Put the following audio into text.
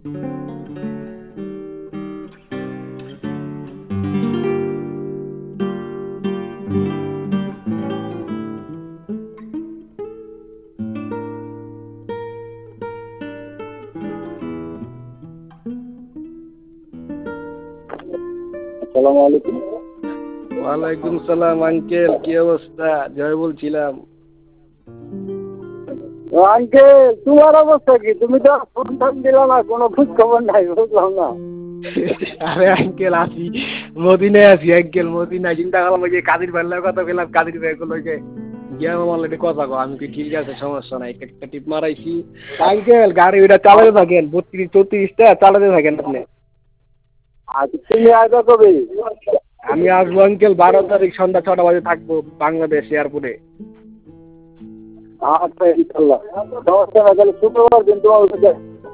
আসসালামু আলাইকুম। ওয়ালাইকুম সালাম আঙ্কেল, কি অবস্থা? জয় বলছিলাম। আঙ্কেল, তোমার অবস্থা কি? তুমি তো ফোন টোন দিলা না, কোনো খোঁজ খবর নাই, বুঝলাম না। আরে আঙ্কেল আছি, মদিনায় আছি আঙ্কেল, মদিনায়। চিন্তা করলাম ওই যে কাদির ভাইয়ের কথা বললাম, কাদির ভাই গুলো গিয়ে আমার লাগে কথা কো। আমি কি ঠিক আছে, সমস্যা নাই, একটা টিপ মারাইছি। আঙ্কেল গাড়ি ওইটা চালাতে থাকেন, 32-34টা চালাতে থাকেন আপনি। আচ্ছা, তুমি আসবে কবে? আমি আসবো আঙ্কেল 12 তারিখ সন্ধ্যা 6টা বাজে থাকবো বাংলাদেশ এয়ারপোর্টে। আচ্ছা, ইনশাল্লাহ। সমস্যা না, তাহলে শুক্রবার দিন তোমার